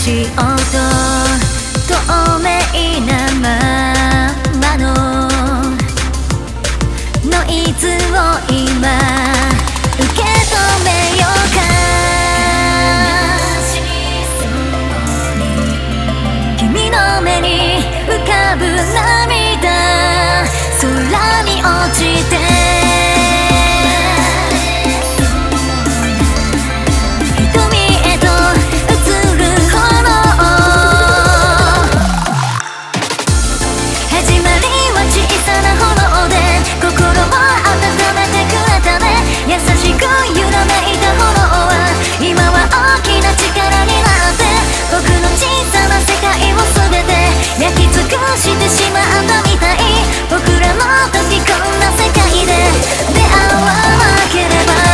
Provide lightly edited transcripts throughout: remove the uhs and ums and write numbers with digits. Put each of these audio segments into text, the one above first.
しい音透明なままのノイズを今受け止めようか。君の目に浮かぶ涙空に落ちて優しく揺らめいた炎は今は大きな力になって僕の小さな世界を全て焼き尽くしてしまったみたい。僕らの時こんな世界で出会わなければ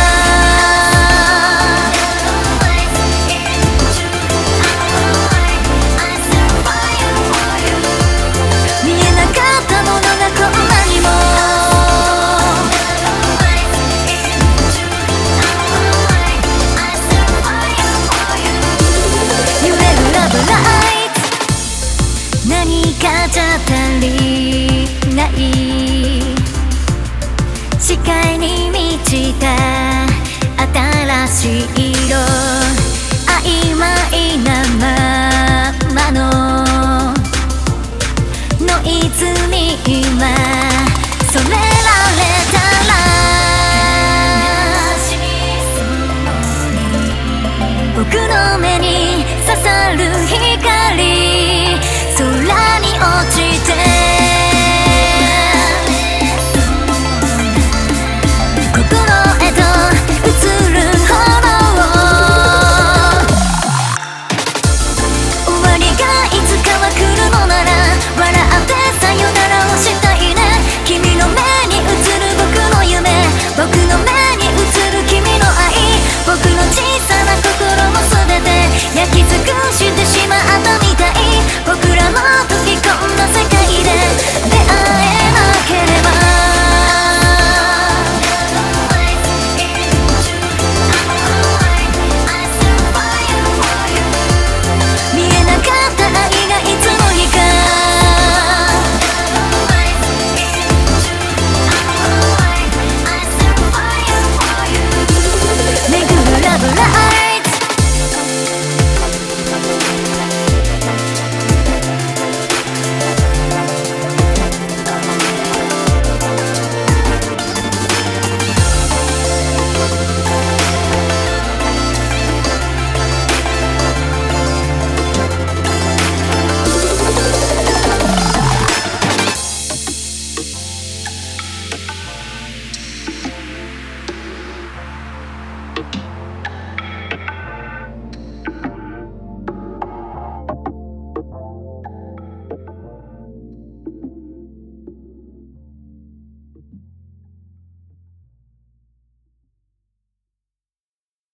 見えなかったものがこんなにも何かじゃ足りない視界に満ちた新しい色